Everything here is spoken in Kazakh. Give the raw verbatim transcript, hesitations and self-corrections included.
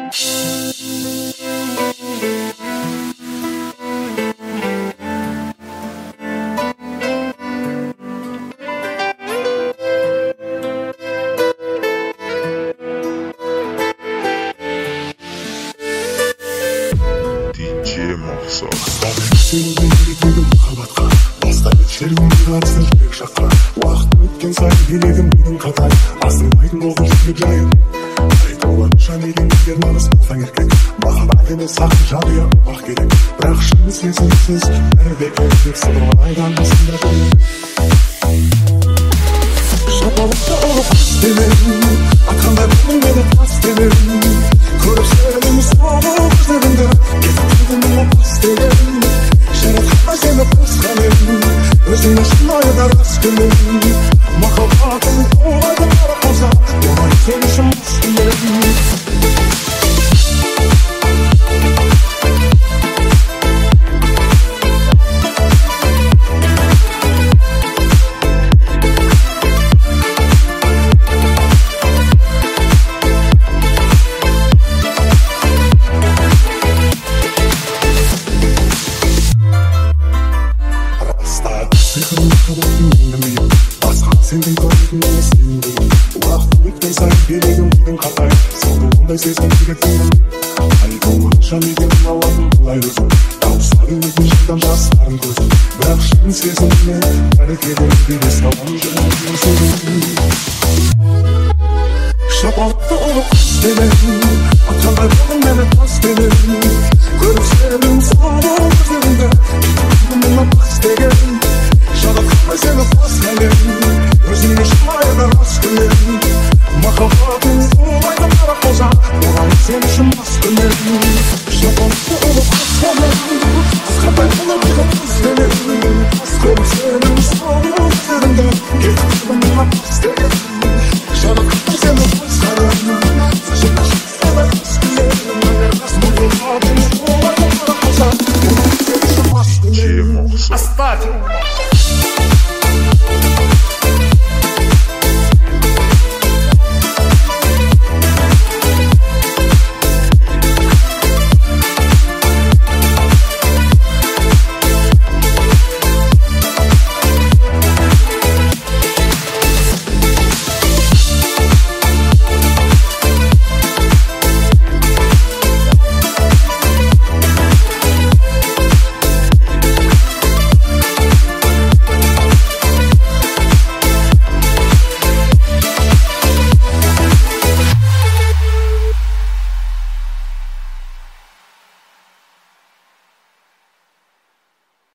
Сенің жүрегім махаббатқа бастайды шеруімді қатсын жүрек жаққа. Уақыт өткен сайын елегім менің қатар асылмайтын болдым жүрек жайын. Айтуын жан елеңдер нағыз болсаң еркек, махаббат емес ақ жанұя бақ керек. Бірақ шын сезімсіз әрде еркек сыдырған айдан басында көңіл. Шапалақта ұрып қыз демем, атқандай болдың мені тас демем. Көріп сенің соңғы көздеріңді, естідім мен бас демем. Жаратқанға сені басқамен, өзіңді шынайы да рас көмем. Махаббатым олайды қара қоза, олай сен үшін мас көмем. Сенің көретін емес сенің уақыт өткен сайын берегім менің қатай сенің ондай сезім жүректен айтуын жан екенін алатын былай өзім дауыстарын өзін жидан жастарын көзім бірақ шын сезіммен әрекетім бере салған жүрегім сенің шапалақта ұрып қыз демем атқандай болдың мені тас демем көріп сенің соңғы көздеріңді мені бас деген жаратқанға сені басқамен өзіңді шынайы да рас көмем. Махаббатым солай да қара қоза, олай сен үшін мас көмем.